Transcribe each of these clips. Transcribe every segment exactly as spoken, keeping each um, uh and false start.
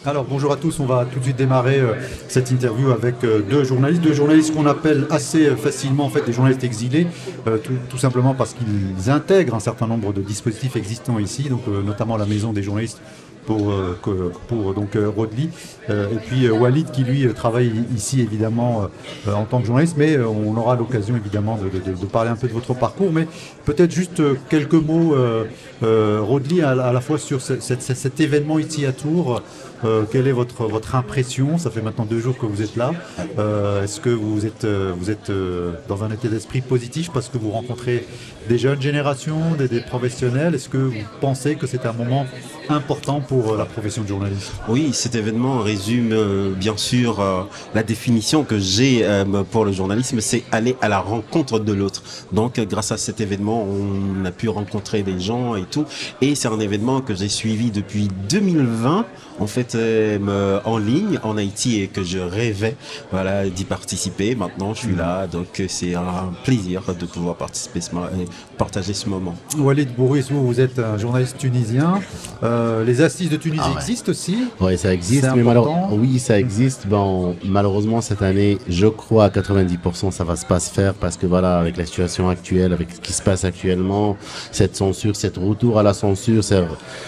Alors bonjour à tous, on va tout de suite démarrer euh, cette interview avec euh, deux journalistes, deux journalistes qu'on appelle assez euh, facilement en fait des journalistes exilés, euh, tout, tout simplement parce qu'ils intègrent un certain nombre de dispositifs existants ici, donc euh, notamment la maison des journalistes pour, euh, que- pour donc euh, Rodli, euh, et puis euh, Walid qui lui euh, travaille ici évidemment euh, en tant que journaliste, mais euh, on aura l'occasion évidemment de, de- de parler un peu de votre parcours, mais peut-être juste euh, quelques mots, euh, euh, Rodli, à, à la fois sur ce- cette- cet cet événement ici à Tours. Euh, quelle est votre, votre impression? Ça fait maintenant deux jours que vous êtes là. Euh, est-ce que vous êtes, euh, vous êtes euh, dans un état d'esprit positif parce que vous rencontrez des jeunes générations, des, des professionnels? Est-ce que vous pensez que c'est un moment important pour euh, la profession de journaliste? Oui, cet événement résume euh, bien sûr euh, la définition que j'ai euh, pour le journalisme, c'est aller à la rencontre de l'autre. Donc euh, grâce à cet événement, on a pu rencontrer des gens et tout. Et c'est un événement que j'ai suivi depuis deux mille vingt, en fait euh, en ligne en Haïti, et que je rêvais voilà d'y participer. Maintenant, je suis là, donc euh, c'est un plaisir de pouvoir participer ce mo- et partager ce moment. Walid Bouris, vous, vous êtes un journaliste tunisien. Euh, les assises de Tunisie Ah ouais. existent aussi. Oui, ça existe, C'est mais important. malheureusement, oui, ça existe. Bon, malheureusement, cette année, je crois à quatre-vingt-dix pour cent, ça va se pas se faire parce que voilà, avec la situation actuelle, avec ce qui se passe actuellement, cette censure, cette retour à la censure, c'est,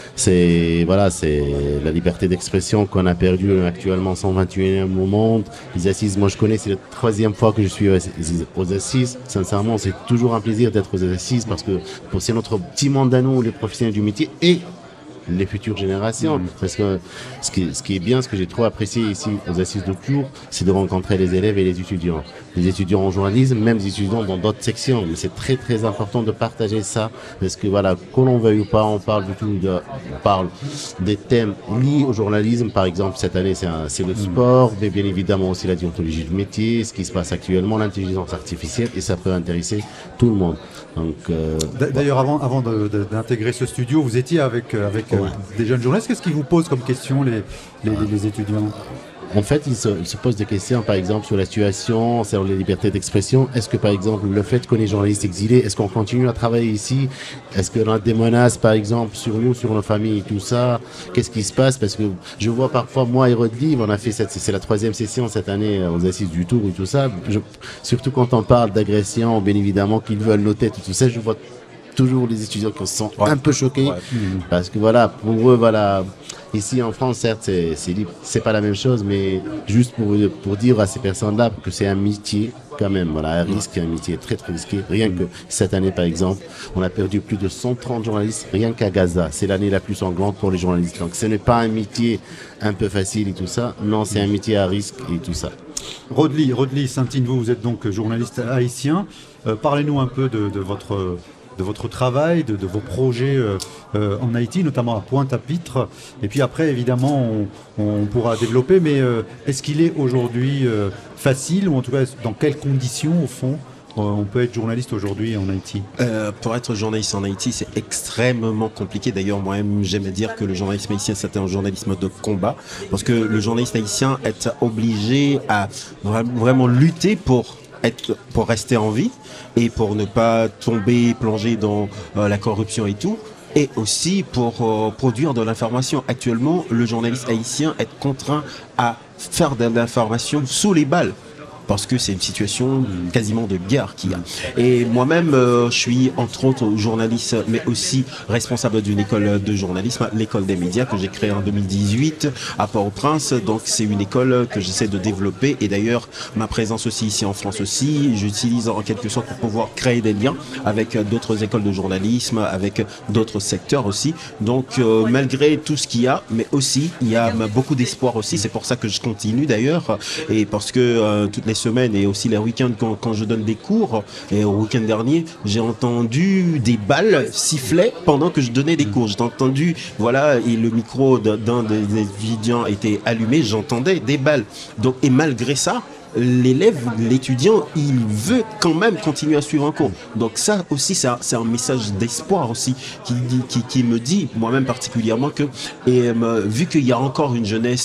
c'est voilà, c'est la liberté d'expression qu'on a perdue actuellement, cent vingt et unième au monde. Les assises, moi je connais, c'est la troisième fois que je suis aux aux assises. Sincèrement, c'est toujours un plaisir d'être aux assises parce que pour- c'est notre petit monde à nous, les professionnels du métier, et les futures générations. Parce que ce qui, ce qui est bien, ce que j'ai trop apprécié ici aux assises de Tours, c'est de rencontrer les élèves et les étudiants. Les étudiants en journalisme, même les étudiants dans d'autres sections. Mais c'est très très important de partager ça. Parce que voilà, qu'on l'on veuille ou pas, on parle du tout de, on parle des thèmes liés au journalisme. Par exemple, cette année, c'est un- c'est le sport, mais bien évidemment aussi la déontologie du métier, ce qui se passe actuellement, l'intelligence artificielle, et ça peut intéresser tout le monde. Donc, euh, D- D'ailleurs, avant, avant de- de- d'intégrer ce studio, vous étiez avec, euh, avec euh, Ouais. des jeunes journalistes. Qu'est-ce qu'ils vous posent comme question, les, les, les- les étudiants? En fait, il se, il se pose des questions, par exemple, sur la situation, sur les libertés d'expression. Est-ce que, par exemple, le fait qu'on est journaliste exilé, est-ce qu'on continue à travailler ici? Est-ce qu'on a des menaces, par exemple, sur nous, sur nos familles et tout ça? Qu'est-ce qui se passe? Parce que je vois parfois, moi et Rodlive, on a fait cette, c'est la troisième session cette année euh, aux assises du Tour et tout ça. Je, surtout quand on parle d'agression, bien évidemment, qu'ils veulent nos têtes et tout ça, je vois toujours les étudiants qui sont Ouais. un peu choqués. Ouais. Parce que voilà, pour eux, voilà, ici en France, certes, c'est, c'est libre, c'est pas la même chose, mais juste pour, pour dire à ces personnes-là que c'est un métier, quand même, voilà, un risque, un métier très très risqué. Rien que cette année, par exemple, on a perdu plus de cent trente journalistes, rien qu'à Gaza. C'est l'année la plus sanglante pour les journalistes. Donc ce n'est pas un métier un peu facile et tout ça. Non, c'est un métier à risque et tout ça. Rodli, Rodli Santine, vous, vous êtes donc journaliste haïtien. Euh, parlez-nous un peu de, de votre, de votre travail, de, de vos projets euh, euh, en Haïti, notamment à Pointe-à-Pitre. Et puis après, évidemment, on, on pourra développer, mais euh, est-ce qu'il est aujourd'hui euh, facile, ou en tout cas, dans quelles conditions, au fond, euh, on peut être journaliste aujourd'hui en Haïti? Euh, pour être journaliste en Haïti, c'est extrêmement compliqué. D'ailleurs, moi-même, j'aime dire que le journalisme haïtien, c'était un journalisme de combat, parce que le journaliste haïtien est obligé à vra- vraiment lutter pour être, pour rester en vie et pour ne pas tomber, plonger dans euh, la corruption et tout. Et aussi pour euh, produire de l'information. Actuellement, le journaliste haïtien est contraint à faire de l'information sous les balles, parce que c'est une situation quasiment de guerre qu'il y a. Et moi-même, euh, je suis entre autres journaliste, mais aussi responsable d'une école de journalisme, l'école des médias, que j'ai créée en deux mille dix-huit à Port-au-Prince. Donc c'est une école que j'essaie de développer, et d'ailleurs ma présence aussi ici en France aussi, j'utilise en quelque sorte pour pouvoir créer des liens avec d'autres écoles de journalisme, avec d'autres secteurs aussi. Donc euh, malgré tout ce qu'il y a, mais aussi il y a beaucoup d'espoir aussi. C'est pour ça que je continue d'ailleurs, et parce que euh, toutes les semaines et aussi les week-ends quand, quand je donne des cours, et au week-end dernier j'ai entendu des balles siffler pendant que je donnais des cours. J'ai entendu, voilà, et le micro d'un d'un des des étudiants était allumé, j'entendais des balles. Donc, et malgré ça, l'élève, l'étudiant, il veut quand même continuer à suivre un cours. Donc ça aussi, c'est un, c'est un message d'espoir aussi qui, dit- qui, qui me dit, moi-même particulièrement, que et, euh, vu qu'il y a encore une jeunesse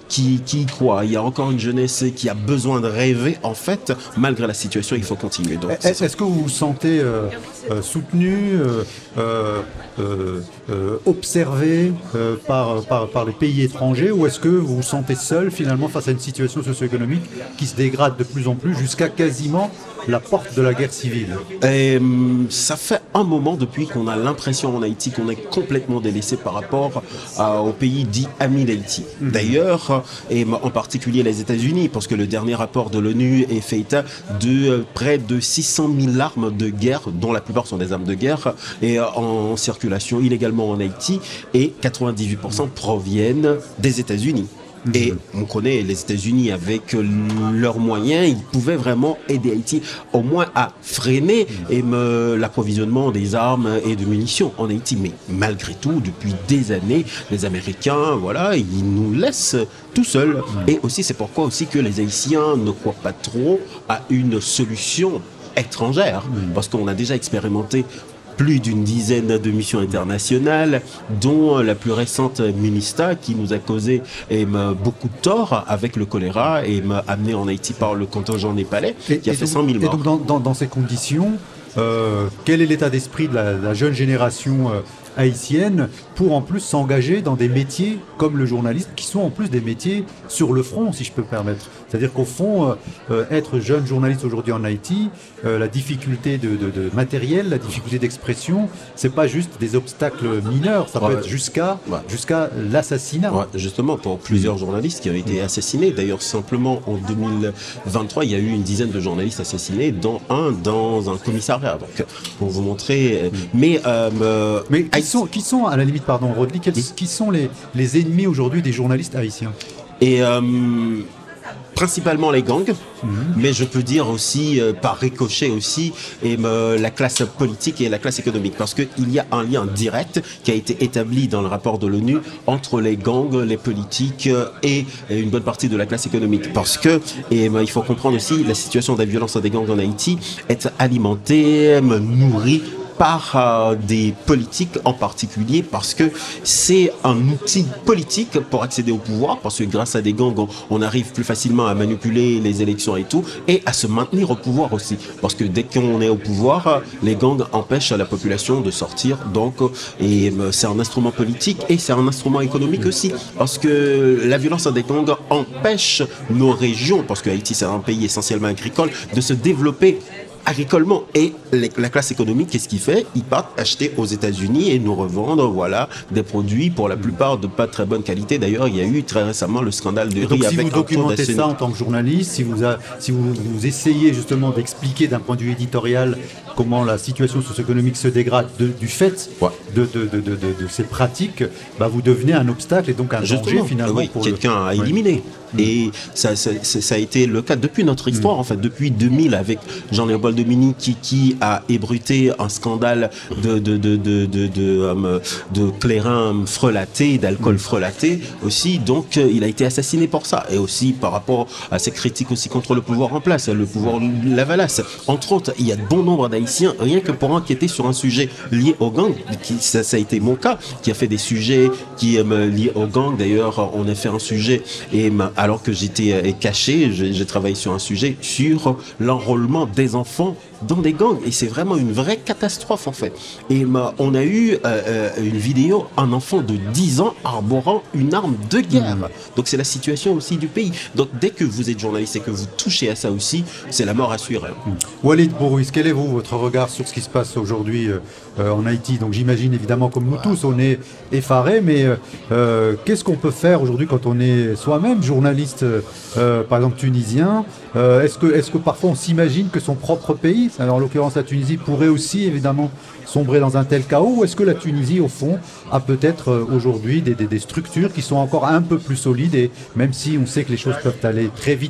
qui, qui y croit. Il y a encore une jeunesse qui a besoin de rêver. En fait, malgré la situation, il faut continuer. Donc, est-ce, est-ce que vous vous sentez euh, euh, soutenu, euh, euh, euh, euh, observé euh, par, par, par les pays étrangers, ou est-ce que vous vous sentez seul finalement face à une situation socio-économique qui se dégrade de plus en plus jusqu'à quasiment la porte de la guerre civile? Et, ça fait un moment depuis qu'on a l'impression en Haïti qu'on est complètement délaissé par rapport à, au pays dit ami d'Haïti. Mmh. D'ailleurs, et en particulier les États-Unis, parce que le dernier rapport de l'ONU est fait état de euh, près de six cent mille armes de guerre, dont la plupart sont des armes de guerre, et euh, en circulation illégalement en Haïti, et quatre-vingt-dix-huit pour cent proviennent des États-Unis. Et on connaît les États-Unis avec leurs moyens, ils pouvaient vraiment aider Haïti au moins à freiner et me, l'approvisionnement des armes et de munitions en Haïti. Mais malgré tout, depuis des années, les Américains, voilà, ils nous laissent tout seuls. Et aussi, c'est pourquoi aussi que les Haïtiens ne croient pas trop à une solution étrangère, parce qu'on a déjà expérimenté plus d'une dizaine de missions internationales, dont la plus récente MINUSTA, qui nous a causé et beaucoup de tort avec le choléra et m'a amené en Haïti par le contingent népalais, et, qui a fait donc, cent mille morts. Et donc dans, dans, dans ces conditions, euh, quel est l'état d'esprit de la, la jeune génération euh, haïtienne pour en plus s'engager dans des métiers comme le journalisme, qui sont en plus des métiers sur le front, si je peux me permettre. C'est-à-dire qu'au fond, euh, être jeune journaliste aujourd'hui en Haïti, euh, la difficulté de, de, de matériel, la difficulté d'expression, c'est pas juste des obstacles mineurs, ça ouais, peut être jusqu'à ouais. jusqu'à l'assassinat. Ouais, justement, pour plusieurs journalistes qui ont été assassinés. D'ailleurs, simplement en deux mille vingt-trois, il y a eu une dizaine de journalistes assassinés, dont un dans un commissariat. Donc, pour vous montrer. Mais, euh, mais qui sont, qui sont, à la limite, pardon, Rodney, quels, qui sont les, les ennemis aujourd'hui des journalistes haïtiens? Et euh, principalement les gangs, mmh. mais je peux dire aussi, euh, par ricochet aussi, et, euh, la classe politique et la classe économique. Parce qu'il y a un lien direct qui a été établi dans le rapport de l'ONU entre les gangs, les politiques et, et une bonne partie de la classe économique. Parce que, et euh, il faut comprendre aussi, la situation de la violence des gangs en Haïti est alimentée, nourrie, par euh, des politiques en particulier, parce que c'est un outil politique pour accéder au pouvoir, parce que grâce à des gangs, on, on arrive plus facilement à manipuler les élections et tout, et à se maintenir au pouvoir aussi, parce que dès qu'on est au pouvoir, les gangs empêchent la population de sortir, donc, et euh, c'est un instrument politique et c'est un instrument économique aussi, parce que la violence des gangs empêche nos régions, parce que Haïti c'est un pays essentiellement agricole, de se développer agricolement. Et les, la classe économique, qu'est-ce qu'il fait? Ils partent acheter aux États-Unis et nous revendre, voilà, des produits pour la plupart de pas très bonne qualité. D'ailleurs, il y a eu très récemment le scandale de riz si avec vous documentez ça en tant que journaliste, si vous, a, si vous, vous essayez justement d'expliquer d'un point de vue éditorial comment la situation socio-économique se dégrade de, du fait ouais. de, de, de, de, de, de ces pratiques, bah vous devenez un obstacle et donc un Justement, danger finalement. Oui, pour quelqu'un le... à éliminer. Ouais. Et ça, ça, ça a été le cas depuis notre histoire, mmh. en fait, depuis deux mille, avec Jean-Léopold Dominique qui, qui a ébruité un scandale de, de, de, de, de, de, um, de clairin frelaté, d'alcool mmh. frelaté aussi. Donc, euh, il a été assassiné pour ça. Et aussi par rapport à ses critiques aussi contre le pouvoir en place, le pouvoir Lavalas. Entre autres, il y a de bon nombre d'Haïtiens, rien que pour enquêter sur un sujet lié au gang, qui, ça, ça a été mon cas, qui a fait des sujets qui euh, liés au gang. D'ailleurs, on a fait un sujet et alors que j'étais euh, caché, j'ai, j'ai travaillé sur un sujet sur l'enrôlement des enfants dans des gangs, et c'est vraiment une vraie catastrophe en fait. Et euh, on a eu euh, euh, une vidéo, un enfant de dix ans arborant une arme de guerre. Mmh. Donc c'est la situation aussi du pays. Donc dès que vous êtes journaliste et que vous touchez à ça aussi, c'est la mort assurée. Mmh. Walid Bourouis, quel est vous, votre regard sur ce qui se passe aujourd'hui euh, en Haïti? Donc j'imagine évidemment comme nous tous, on est effarés, mais euh, qu'est-ce qu'on peut faire aujourd'hui quand on est soi-même journaliste, euh, par exemple tunisien? euh, est-ce que, est-ce que parfois on s'imagine que son propre pays, alors en l'occurrence la Tunisie, pourrait aussi évidemment sombrer dans un tel chaos, ou est-ce que la Tunisie au fond a peut-être euh, aujourd'hui des, des, des structures qui sont encore un peu plus solides, et même si on sait que les choses peuvent aller très vite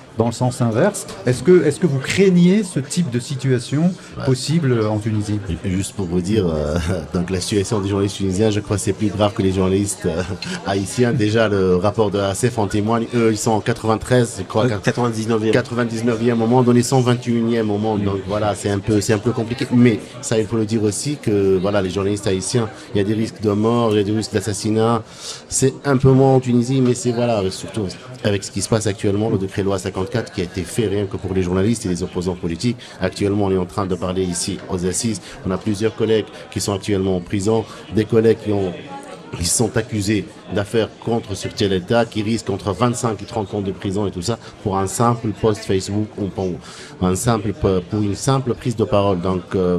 dans le sens inverse. Est-ce que, est-ce que vous craignez ce type de situation ouais. possible en Tunisie? Juste pour vous dire, euh, donc la situation des journalistes tunisiens, je crois que c'est plus grave que les journalistes euh, haïtiens. Déjà, le rapport de A S F en témoigne. Eux, ils sont en quatre-vingt-treize, je crois. quatre-vingt-dix-neuvième. quatre-vingt-dix-neuvième au monde, on est cent vingt et unième au monde. Donc voilà, c'est un peu, c'est un peu compliqué. Mais ça, il faut le dire aussi que voilà, les journalistes haïtiens, il y a des risques de mort, il y a des risques d'assassinat. C'est un peu moins en Tunisie, mais c'est voilà, surtout avec ce qui se passe actuellement, le décret loi cinquante-quatre qui a été fait rien que pour les journalistes et les opposants politiques. Actuellement, on est en train de parler ici aux assises. On a plusieurs collègues qui sont actuellement en prison, des collègues qui ont Ils sont accusés d'affaires contre sûreté de l'État, qui risquent entre vingt-cinq et trente ans de prison et tout ça pour un simple post Facebook ou pour, un simple, pour une simple prise de parole. Donc, euh,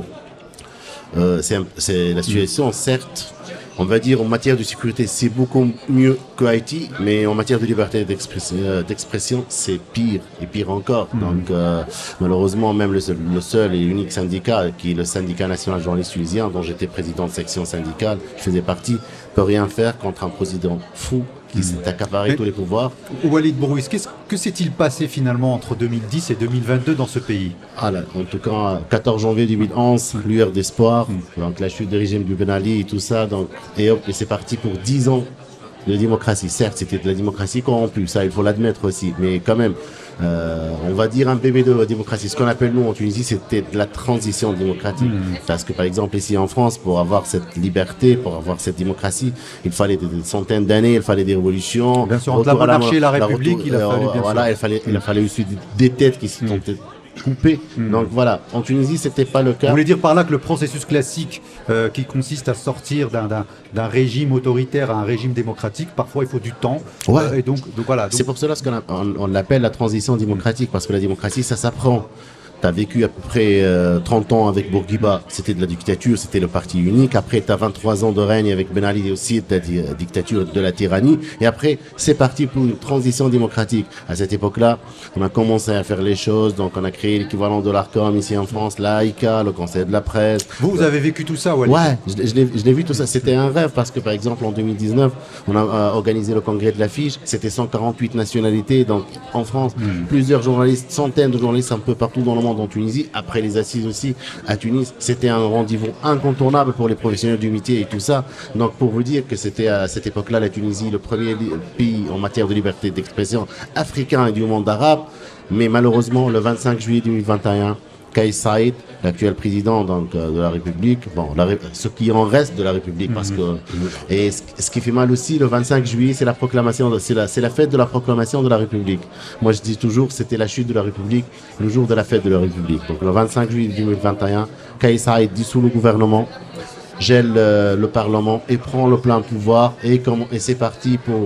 euh, c'est, c'est la situation, certes. On va dire en matière de sécurité, c'est beaucoup mieux que Haïti, mais en matière de liberté d'expression, euh, d'expression c'est pire et pire encore. Mmh. Donc euh, malheureusement, même le seul, le seul et unique syndicat, qui est le syndicat national journaliste tunisien, dont j'étais président de section syndicale, je faisais partie, peut rien faire contre un président fou qui s'est accaparé mais, tous les pouvoirs. Walid Bourouis, qu'est-ce que s'est-il passé finalement entre deux mille dix et deux mille vingt-deux dans ce pays? Ah là, en tout cas, quatorze janvier deux mille onze, lueur d'espoir, mmh. donc la chute du régime du Ben Ali et tout ça, donc, et hop, et c'est parti pour dix ans de démocratie. Certes, c'était de la démocratie corrompue, ça il faut l'admettre aussi, mais quand même, euh, on va dire un bébé de démocratie. Ce qu'on appelle nous en Tunisie, c'était de la transition démocratique. Mmh. Parce que par exemple ici en France, pour avoir cette liberté, pour avoir cette démocratie, il fallait des, des centaines d'années, il fallait des révolutions. Bien sûr, entre la monarchie et la République, la retour, il a fallu bien voilà, sûr. il fallait, il a fallu aussi des têtes qui se sont mmh. coupé. Mmh. Donc voilà, en Tunisie, c'était pas le cas. Vous voulez dire par là que le processus classique euh, qui consiste à sortir d'un, d'un, d'un régime autoritaire à un régime démocratique, parfois il faut du temps. Ouais. Euh, et donc, donc voilà. Donc... C'est pour cela qu'on a, on, on l'appelle la transition démocratique, parce que la démocratie, ça s'apprend. Tu as vécu à peu près euh, trente ans avec Bourguiba, c'était de la dictature, c'était le parti unique. Après, tu as vingt-trois ans de règne avec Ben Ali aussi, de la di- dictature, de la tyrannie. Et après, c'est parti pour une transition démocratique. À cette époque-là, on a commencé à faire les choses. Donc, on a créé l'équivalent de l'ARCOM ici en France, l'A I C A, le Conseil de la presse. Vous, vous avez vécu tout ça, Walid? Ouais, je, je, l'ai, je l'ai vu tout ça. C'était un rêve parce que, par exemple, en deux mille dix-neuf, on a euh, organisé le congrès de l'affiche. C'était cent quarante-huit nationalités. Donc, en France, mmh. plusieurs journalistes, centaines de journalistes un peu partout dans le monde, en Tunisie, après les assises aussi à Tunis, c'était un rendez-vous incontournable pour les professionnels du métier et tout ça. Donc pour vous dire que c'était à cette époque-là la Tunisie le premier li- pays en matière de liberté d'expression africain et du monde arabe, mais malheureusement le vingt-cinq juillet deux mille vingt et un, Kais Saïed, l'actuel président donc euh, de la République, bon, la, ce qui en reste de la République, parce que et ce, ce qui fait mal aussi, le vingt-cinq juillet, c'est la proclamation, de, c'est la, c'est la fête de la proclamation de la République. Moi, je dis toujours, c'était la chute de la République, le jour de la fête de la République. Donc, le vingt-cinq juillet deux mille vingt et un, Kais Saïed dissout le gouvernement, gèle euh, le Parlement et prend le plein pouvoir, et, comme, et c'est parti pour.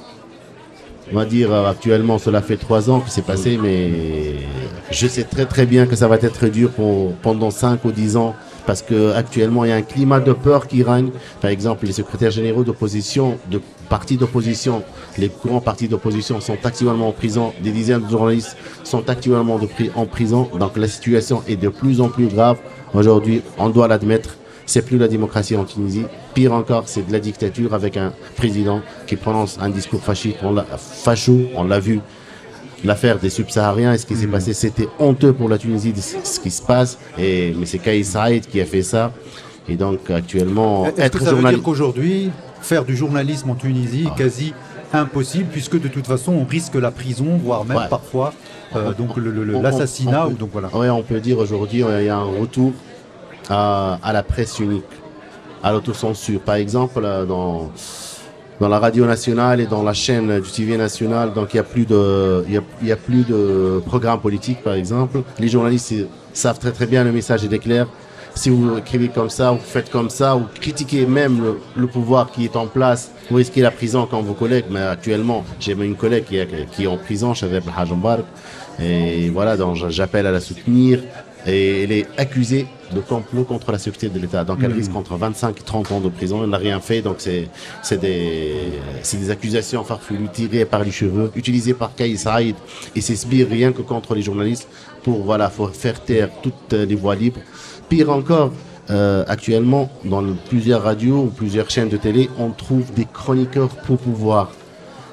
On va dire euh, actuellement, cela fait trois ans que c'est passé, mais je sais très très bien que ça va être dur pour, pendant cinq ou dix ans, parce que actuellement il y a un climat de peur qui règne. Par exemple, les secrétaires généraux d'opposition, de partis d'opposition, les grands partis d'opposition sont actuellement en prison. Des dizaines de journalistes sont actuellement de pri- en prison. Donc la situation est de plus en plus grave. Aujourd'hui, on doit l'admettre. C'est plus la démocratie en Tunisie. Pire encore, c'est de la dictature avec un président qui prononce un discours fasciste. On l'a, facho, on l'a vu. L'affaire des subsahariens et ce qui s'est mmh. passé, c'était honteux pour la Tunisie, ce qui se passe. Et, mais c'est Kais Saïed qui a fait ça. Et donc, actuellement, Est-ce être que ça journaliste... veut dire qu'aujourd'hui, faire du journalisme en Tunisie est quasi impossible, puisque de toute façon, on risque la prison, voire même ouais. parfois euh, donc le, le, le, l'assassinat. On, on, ou donc voilà. Oui, on peut dire aujourd'hui, il y a un retour À, à la presse unique, à l'autocensure. Par exemple, dans, dans la radio nationale et dans la chaîne du T V national, donc il n'y a plus de, il y a, il y a plus de programme politique, par exemple. Les journalistes savent très très bien le message est clair. Si vous écrivez comme ça, vous faites comme ça, vous critiquez même le, le pouvoir qui est en place, vous risquez la prison comme vos collègues. Mais actuellement, j'ai une collègue qui est, qui est en prison, Chadeb Hajambar, et voilà, donc j'appelle à la soutenir. Et elle est accusée de complot contre la sécurité de l'État. Donc elle mmh. risque entre vingt-cinq et trente ans de prison. Elle n'a rien fait. Donc c'est, c'est, des, c'est des accusations farfelues tirées par les cheveux, utilisées par Kais Saïed et ses sbires rien que contre les journalistes pour voilà, faut faire taire toutes les voix libres. Pire encore, euh, actuellement, dans plusieurs radios ou plusieurs chaînes de télé, on trouve des chroniqueurs pour pouvoir.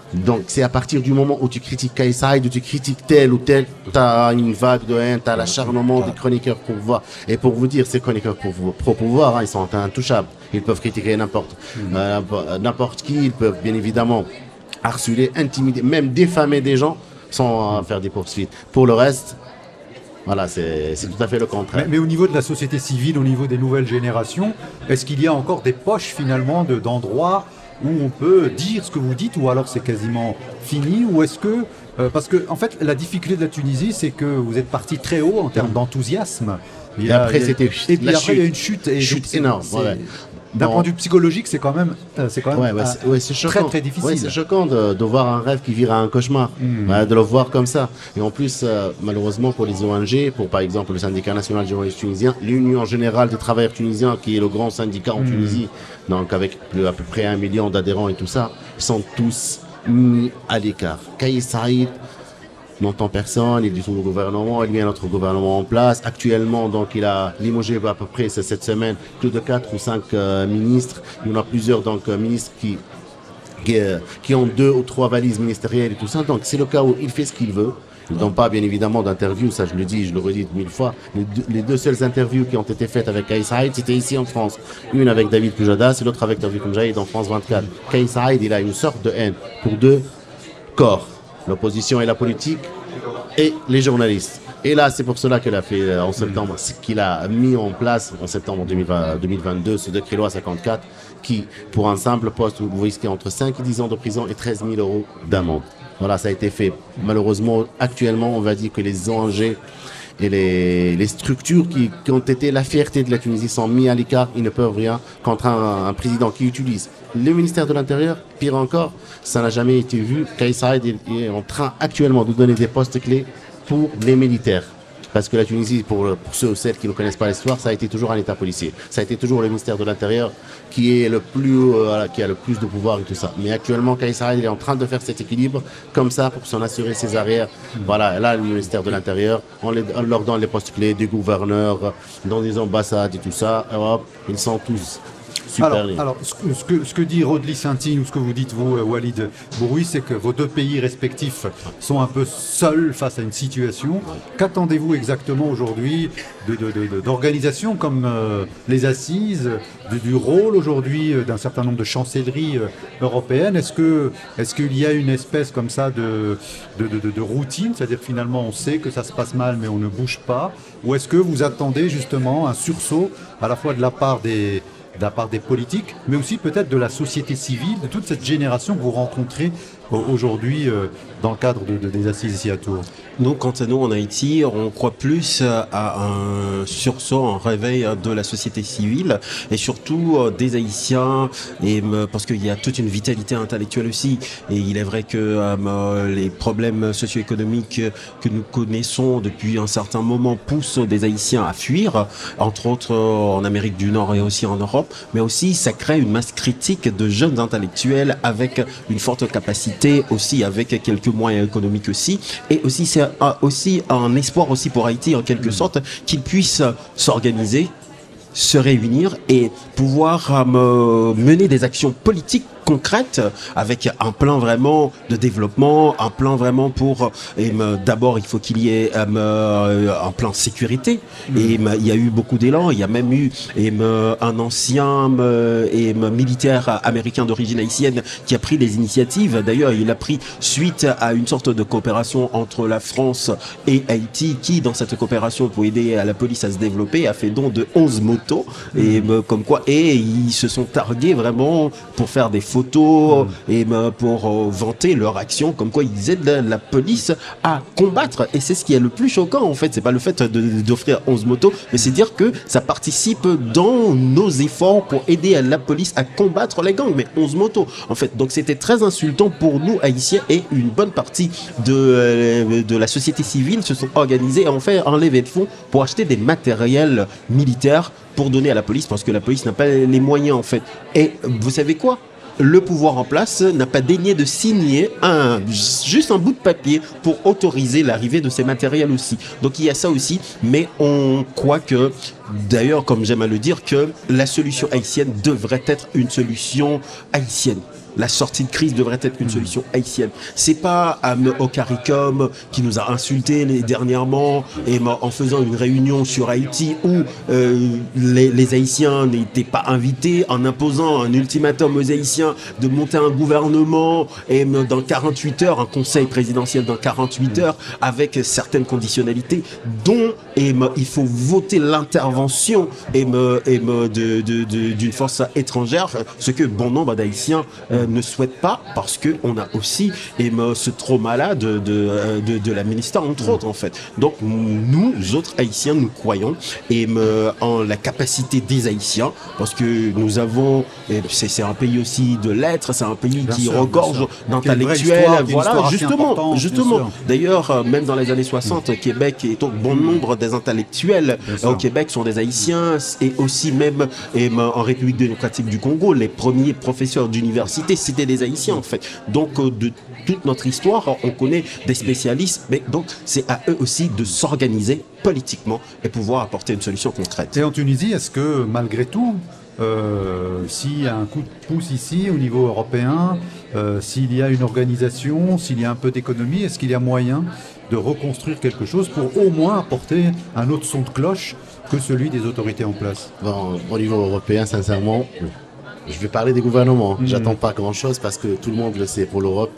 Donc c'est à partir du moment où tu critiques Kais Saïed, où tu critiques tel ou tel, t'as une vague de haine, t'as l'acharnement des chroniqueurs pour pouvoir. Et pour vous dire, ces chroniqueurs pour pro-pouvoir, hein, ils sont intouchables. Ils peuvent critiquer n'importe mmh. euh, n'importe qui, ils peuvent bien évidemment harceler, intimider, même diffamer des gens sans euh, faire des poursuites. Pour le reste, voilà, c'est tout à fait le contraire. Mais, mais au niveau de la société civile, au niveau des nouvelles générations, est-ce qu'il y a encore des poches finalement de, d'endroits où on peut dire ce que vous dites, ou alors c'est quasiment fini, ou est-ce que... Euh, parce que, en fait, la difficulté de la Tunisie, c'est que vous êtes parti très haut en termes d'enthousiasme. Et après, c'était... Et puis après, il y a une chute. Et chute énorme, ouais. D'un point de vue psychologique, c'est quand même, euh, c'est quand même ouais, ouais, c'est, ouais, c'est très très difficile. Ouais, c'est choquant de, de voir un rêve qui vire à un cauchemar, mmh. ouais, de le voir comme ça. Et en plus, euh, malheureusement pour les O N G, pour par exemple le syndicat national des journalistes tunisiens, l'Union générale des travailleurs tunisiens, qui est le grand syndicat en mmh. Tunisie, donc avec plus, à peu près un million d'adhérents et tout ça, sont tous mis à l'écart. Kais Saïed n'entend personne, il est du tout au gouvernement, il met notre gouvernement en place. Actuellement, donc, il a limogé à peu près cette semaine plus de quatre ou cinq euh, ministres. Il y en a plusieurs donc euh, ministres qui qui, euh, qui ont deux ou trois valises ministérielles et tout ça. Donc, c'est le cas où il fait ce qu'il veut. Ils n'ont pas, bien évidemment, d'interview, ça je le dis, je le redis mille fois. Les deux, les deux seules interviews qui ont été faites avec Kais Saïed, c'était ici en France. Une avec David Pujadas et l'autre avec David Mjaïd en France vingt-quatre. Kais Saïed, il a une sorte de haine pour deux corps. L'opposition et la politique, et les journalistes. Et là, c'est pour cela qu'il a fait en septembre, qu'il a mis en place en septembre deux mille vingt-deux ce décret loi cinquante-quatre qui, pour un simple poste, vous risquez entre cinq et dix ans de prison et treize mille euros d'amende. Voilà, ça a été fait. Malheureusement, actuellement, on va dire que les O N G et les, les structures qui, qui ont été la fierté de la Tunisie sont mis à l'écart, ils ne peuvent rien contre un, un président qui utilise le ministère de l'Intérieur. Pire encore, ça n'a jamais été vu. Kais Saïed est en train actuellement de donner des postes clés pour les militaires. Parce que la Tunisie, pour, pour ceux ou celles qui ne connaissent pas l'histoire, ça a été toujours un État policier. Ça a été toujours le ministère de l'Intérieur qui est le plus, euh, qui a le plus de pouvoir et tout ça. Mais actuellement, Kais Saïed est en train de faire cet équilibre comme ça pour s'en assurer ses arrières. Mmh. Voilà, là, le ministère de l'Intérieur, on, les, on leur donne les postes clés des gouverneurs, dans des ambassades et tout ça. Et hop, ils sont tous super. Alors, alors ce, que, ce, que, ce que dit Rodli Saintine ou ce que vous dites vous, Walid Bouroui, c'est que vos deux pays respectifs sont un peu seuls face à une situation. Qu'attendez-vous exactement aujourd'hui de, de, de, d'organisations comme euh, les assises, de, du rôle aujourd'hui euh, d'un certain nombre de chancelleries euh, européennes? Est-ce que, est-ce qu'il y a une espèce comme ça de, de, de, de, de routine, c'est-à-dire finalement on sait que ça se passe mal mais on ne bouge pas? Ou est-ce que vous attendez justement un sursaut à la fois de la part des de la part des politiques, mais aussi peut-être de la société civile, de toute cette génération que vous rencontrez aujourd'hui euh, dans le cadre de, de, des assises ici à Tours? Nous, quant à nous, en Haïti, on croit plus à un sursaut, un réveil de la société civile et surtout euh, des Haïtiens, et, euh, parce qu'il y a toute une vitalité intellectuelle aussi. Et il est vrai que euh, les problèmes socio-économiques que nous connaissons depuis un certain moment poussent des Haïtiens à fuir, entre autres euh, en Amérique du Nord et aussi en Europe, mais aussi ça crée une masse critique de jeunes intellectuels avec une forte capacité, aussi avec quelques moyens économiques aussi, et aussi c'est un, aussi un espoir aussi pour Haïti en quelque sorte qu'ils puissent s'organiser, se réunir et pouvoir euh, mener des actions politiques concrètes avec un plan vraiment de développement, un plan vraiment pour et d'abord il faut qu'il y ait euh, un plan sécurité et euh, il y a eu beaucoup d'élan, il y a même eu et, euh, un ancien euh, et, euh, militaire américain d'origine haïtienne qui a pris les initiatives. D'ailleurs il a pris suite à une sorte de coopération entre la France et Haïti qui dans cette coopération pour aider à la police à se développer a fait don de onze motos et euh, comme quoi et ils se sont targués vraiment pour faire des photos mmh. et euh, pour euh, vanter leur action comme quoi ils aident la, la police à combattre, et c'est ce qui est le plus choquant en fait, c'est pas le fait de, d'offrir onze motos, mais c'est dire que ça participe dans nos efforts pour aider à la police à combattre les gangs, mais onze motos en fait. Donc c'était très insultant pour nous Haïtiens, et une bonne partie de, euh, de la société civile se sont organisés et ont fait un levée de fonds pour acheter des matériels militaires pour donner à la police, parce que la police n'a pas les moyens en fait. Et vous savez quoi? Le pouvoir en place n'a pas daigné de signer un, juste un bout de papier pour autoriser l'arrivée de ces matériels aussi. Donc il y a ça aussi, mais on croit que, d'ailleurs, comme j'aime à le dire, que la solution haïtienne devrait être une solution haïtienne. la sortie de crise devrait être une solution haïtienne. C'est pas euh, au CARICOM qui nous a insultés les, dernièrement et en faisant une réunion sur Haïti où euh, les, les Haïtiens n'étaient pas invités, en imposant un ultimatum aux Haïtiens de monter un gouvernement et dans quarante-huit heures, un conseil présidentiel dans quarante-huit heures avec certaines conditionnalités dont et, il faut voter l'intervention et, et de, de, de, d'une force étrangère, ce que bon nombre d'Haïtiens euh, ne souhaitent pas parce qu'on a aussi et, ce trauma-là de, de, de, de la ministère, entre autres, en fait. Donc, nous, autres Haïtiens, nous croyons et, en la capacité des Haïtiens parce que nous avons, c'est, c'est un pays aussi de lettres, c'est un pays bien qui sûr, regorge d'intellectuels, voilà, justement, justement. D'ailleurs, même dans les années soixante, mmh. Québec et donc bon nombre des intellectuels au Québec sont des Haïtiens et aussi même et, en République démocratique du Congo, les premiers professeurs d'université, c'était des Haïtiens en fait. Donc de toute notre histoire, on connaît des spécialistes, mais donc c'est à eux aussi de s'organiser politiquement et pouvoir apporter une solution concrète. Et en Tunisie, est-ce que malgré tout, Euh, s'il y a un coup de pouce ici au niveau européen, euh, s'il y a une organisation, s'il y a un peu d'économie, est-ce qu'il y a moyen de reconstruire quelque chose pour au moins apporter un autre son de cloche que celui des autorités en place? Bon, au niveau européen, sincèrement, je vais parler des gouvernements. Mmh. J'attends pas grand-chose parce que tout le monde le sait. Pour l'Europe,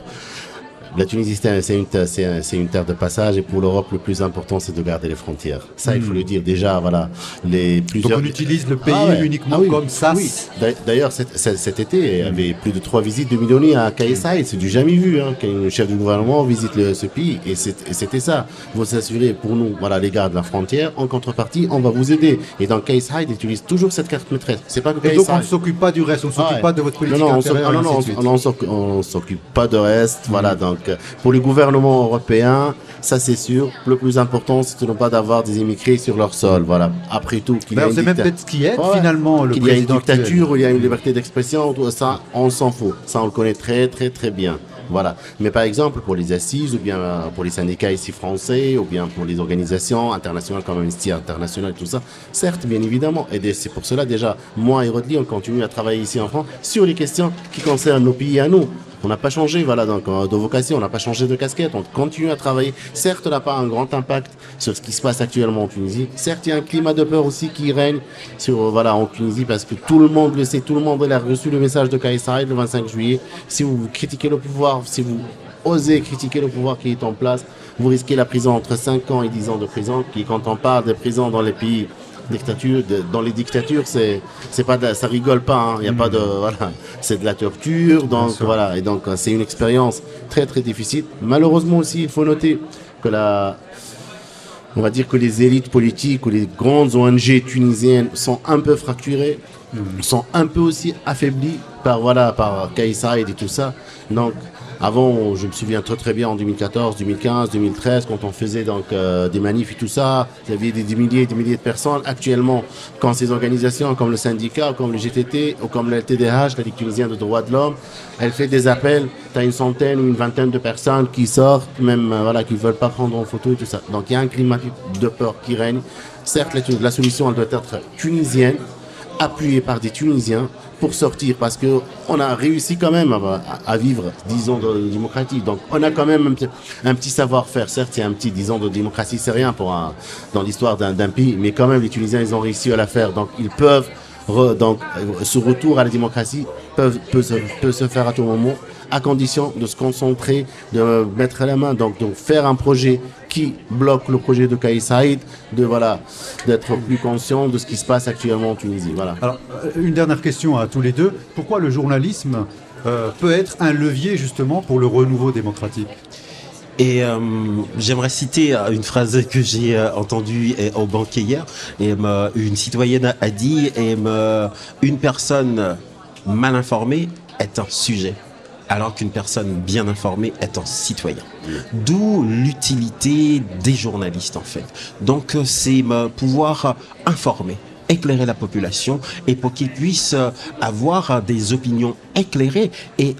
la Tunisie, c'est une, c'est, c'est une terre de passage et pour l'Europe, le plus important, c'est de garder les frontières. Ça, mmh. il faut le dire déjà, voilà. Les plusieurs... Donc on utilise le pays ah ouais. uniquement ah oui. comme ça. Oui. D'ailleurs, cet, cet été, il y avait plus de trois visites de Miloni à Kais Saied. C'est du jamais vu, hein, qu'un chef du gouvernement visite le, ce pays. Et, c'est, et c'était ça. Vous assurez pour nous, voilà, les gardes de la frontière. En contrepartie, on va vous aider. Et dans Kais Saied, ils utilisent toujours cette carte maîtresse. C'est pas que et donc on ne s'occupe pas du reste, on ne s'occupe ah ouais. pas de votre politique non, non, intérieure. Non, non, non, on ne s'occupe pas de reste. Mmh. Voilà, donc pour les gouvernements européens, ça c'est sûr. Le plus important, c'est de ne pas d'avoir des immigrés sur leur sol. Voilà. Après tout, qu'il ben, y a une c'est dicta... même peut-être ce qui est ouais. finalement le qu'il président y a une dictature où il y a une liberté d'expression, tout ça, on s'en fout. Ça, on le connaît très, très, très bien. Voilà. Mais par exemple, pour les assises, ou bien pour les syndicats ici français, ou bien pour les organisations internationales comme Amnesty International, tout ça, certes, bien évidemment. Et c'est pour cela, déjà, moi et Rodli, on continue à travailler ici en France sur les questions qui concernent nos pays à nous. On n'a pas changé, voilà, donc, de vocation, on n'a pas changé de casquette, on continue à travailler. Certes, on n'a pas un grand impact sur ce qui se passe actuellement en Tunisie. Certes, il y a un climat de peur aussi qui règne sur, voilà, en Tunisie, parce que tout le monde le sait, tout le monde a reçu le message de Kais Saied le vingt-cinq juillet. Si vous critiquez le pouvoir, si vous osez critiquer le pouvoir qui est en place, vous risquez la prison entre cinq ans et dix ans de prison, qui, quand on parle de prison dans les pays dictature, de, dans les dictatures, c'est, c'est pas de, ça rigole pas, il hein, y a mmh. pas de, voilà, c'est de la torture, donc voilà, et donc c'est une expérience très très difficile. Malheureusement aussi, il faut noter que la, on va dire que les élites politiques ou les grandes O N G tunisiennes sont un peu fracturées, mmh. sont un peu aussi affaiblies par voilà, par Kais Saied et tout ça, donc. Avant, je me souviens très très bien en deux mille quatorze, deux mille quinze, deux mille treize, quand on faisait donc euh, des manifs et tout ça, il y avait des, des milliers et des milliers de personnes. Actuellement, quand ces organisations comme le syndicat, comme le G T T, ou comme le L T D H, la Ligue tunisienne des droits de l'homme, elle fait des appels, tu as une centaine ou une vingtaine de personnes qui sortent, même euh, voilà, qui ne veulent pas prendre en photo et tout ça. Donc il y a un climat de peur qui règne. Certes, la, la solution elle doit être tunisienne, appuyée par des Tunisiens, pour sortir, parce que on a réussi quand même à, à vivre dix ans de démocratie. Donc on a quand même un petit, un petit savoir-faire. Certes, il y a un petit dix ans de démocratie, c'est rien pour un, dans l'histoire d'un, d'un pays, mais quand même les Tunisiens, ils ont réussi à la faire. Donc ils peuvent, re, donc ce retour à la démocratie peut, peut, se, peut se faire à tout moment, à condition de se concentrer, de mettre la main, donc de faire un projet qui bloque le projet de Kais Saied, de voilà, d'être plus conscient de ce qui se passe actuellement en Tunisie. Voilà. Alors, une dernière question à tous les deux. Pourquoi le journalisme euh, peut être un levier justement pour le renouveau démocratique ? Et euh, j'aimerais citer une phrase que j'ai euh, entendue euh, au banquet hier. Et, euh, une citoyenne a dit et, euh, une personne mal informée est un sujet, alors qu'une personne bien informée est un citoyen. D'où l'utilité des journalistes, en fait. Donc, c'est euh, pouvoir informer, éclairer la population et pour qu'ils puissent avoir des opinions éclairées et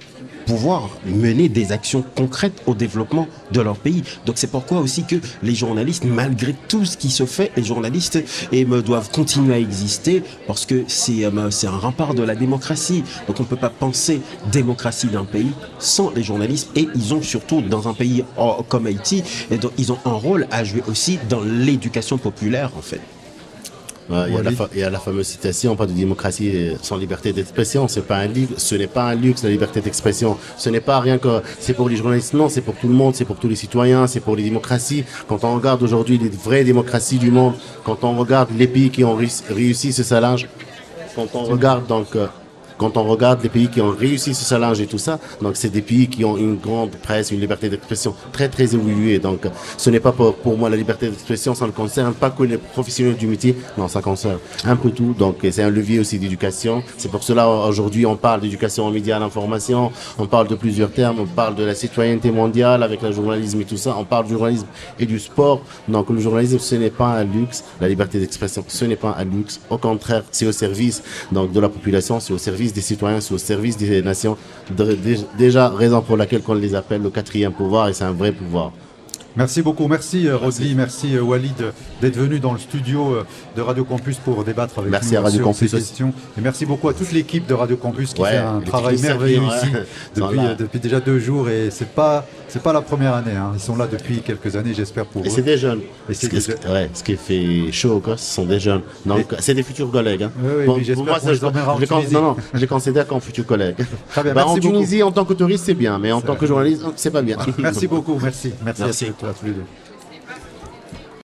pouvoir mener des actions concrètes au développement de leur pays. Donc c'est pourquoi aussi que les journalistes, malgré tout ce qui se fait, les journalistes et, me doivent continuer à exister parce que c'est euh, c'est un rempart de la démocratie. Donc on ne peut pas penser démocratie d'un pays sans les journalistes, et ils ont surtout dans un pays oh, comme Haïti, et donc, ils ont un rôle à jouer aussi dans l'éducation populaire en fait. Ouais, il, y a la fa- il y a la fameuse citation, pas de démocratie sans liberté d'expression. C'est pas un livre, ce n'est pas un luxe, la liberté d'expression. Ce n'est pas rien que c'est pour les journalistes, non, c'est pour tout le monde, c'est pour tous les citoyens, c'est pour les démocraties. Quand on regarde aujourd'hui les vraies démocraties du monde, quand on regarde les pays qui ont réussi, réussi ce challenge, quand on regarde donc euh, quand on regarde les pays qui ont réussi ce challenge et tout ça, donc c'est des pays qui ont une grande presse, une liberté d'expression très très évoluée. Donc ce n'est pas pour, pour moi la liberté d'expression, ça ne concerne pas que les professionnels du métier, non, ça concerne un peu tout. Donc c'est un levier aussi d'éducation. C'est pour cela aujourd'hui on parle d'éducation aux médias, à l'information, on parle de plusieurs termes, on parle de la citoyenneté mondiale avec le journalisme et tout ça, on parle du journalisme et du sport. Donc le journalisme ce n'est pas un luxe, la liberté d'expression ce n'est pas un luxe, au contraire c'est au service donc de la population, c'est au service des citoyens, c'est au service des nations. Déjà, raison pour laquelle on les appelle le quatrième pouvoir, et c'est un vrai pouvoir. Merci beaucoup, merci Rodri, merci, merci Walid d'être venu dans le studio de Radio Campus pour débattre avec merci nous à Radio sur Campus ces questions. Et merci beaucoup à toute l'équipe de Radio Campus qui ouais, fait un travail merveilleux ouais. ici depuis, euh, depuis déjà deux jours, et c'est pas c'est pas la première année, hein. Ils sont là depuis quelques années, j'espère pour et eux. C'est des jeunes. Et c'est ce, des... Ce, ouais, ce qui fait chaud au gosse, ce sont des jeunes. Donc et... c'est des futurs collègues. Hein. Oui, oui, bon, j'espère moi, ça, je, je, je, je, non, non, je les considère comme futurs collègues. Très bien, bah, merci en Tunisie, beaucoup. en tant que touriste, c'est bien, mais en tant que journaliste, c'est pas bien. Merci beaucoup, merci. Merci, merci. à tous les deux.